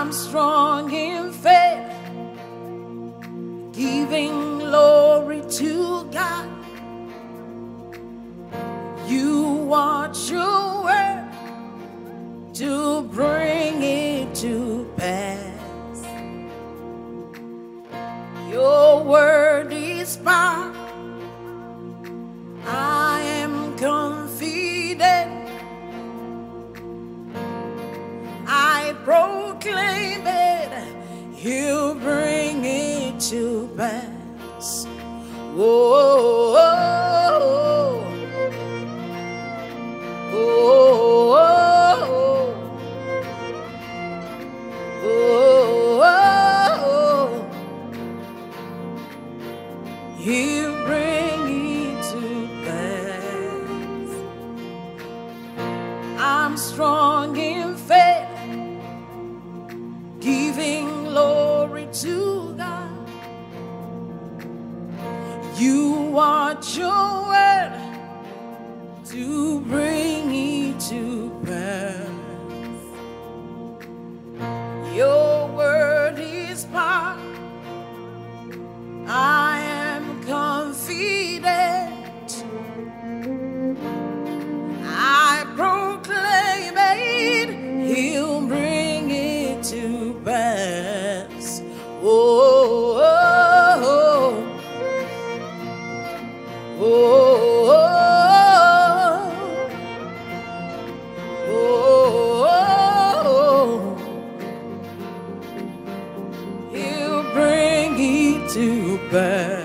I'm strong in faith, giving glory to God. You watch your word to bring it to pass. Your word is power. I am confident. I proclaim it. He'll bring it to pass. Oh, oh, oh, oh, oh, oh. He'll bring it to pass. I'm strong in faith, giving glory to God. You watch your word to bring it to pass. Your word is power. I am confident. I proclaim it. He'll bring it to pass. Oh, oh, oh, oh, oh, oh. He'll bring it to pass.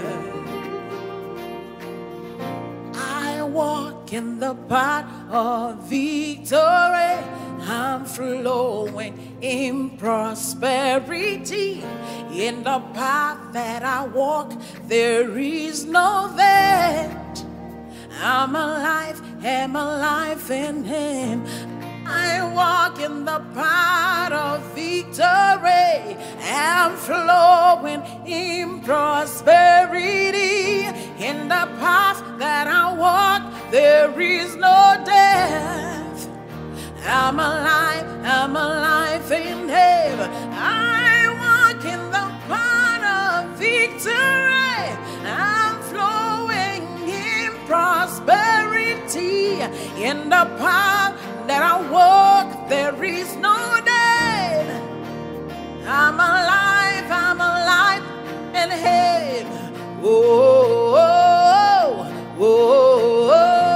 I walk in the path of victory. I'm flowing in prosperity. In the path that I walk, there is no end. I'm alive in Him. I walk in the path of victory. I'm flowing in prosperity. In the path that I walk, there is no death. I'm alive in Him. I walk in the path of victory. I'm flowing in prosperity. In the path that I walk, there is no death. I'm alive in Him. Oh, oh, oh, oh,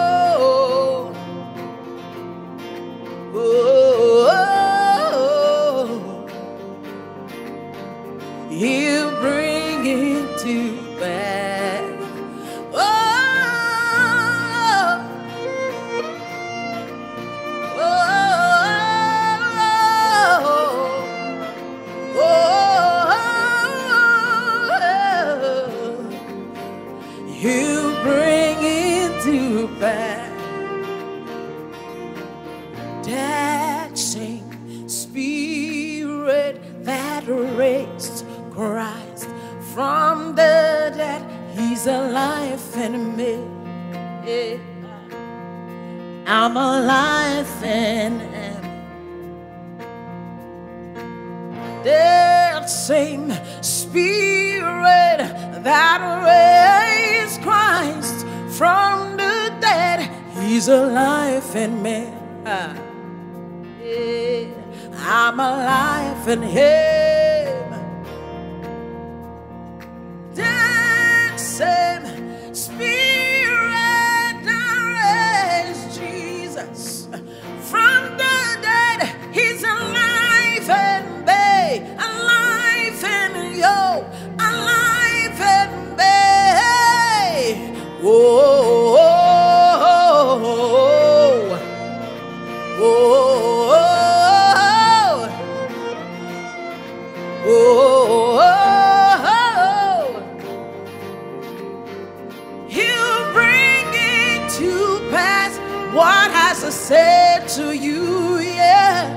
oh, oh. He'll bring it to pass. Oh, oh, oh, oh. He'll bring it to pass. That same Spirit that raised Christ from the dead, He's alive in me. Yeah. I'm alive in Him. That same Spirit that raised Christ from the dead, He's alive in me. Yeah. I'm alive in Him. That same Spirit that raised Jesus from the dead, He's alive in me, alive in you, alive in me. Oh, oh, oh, oh, oh, oh, oh. He'll bring it to pass what has said to you, yeah.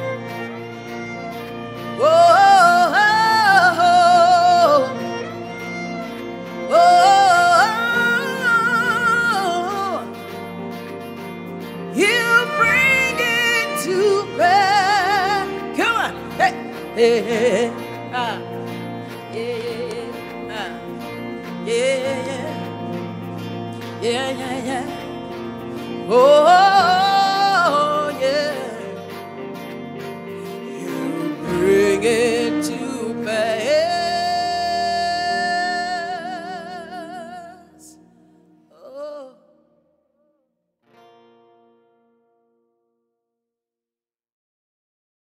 Oh, oh, oh, oh. He'll bring it to pass. Come on, hey. yeah, ah, yeah, ah, yeah, yeah, yeah, yeah, yeah.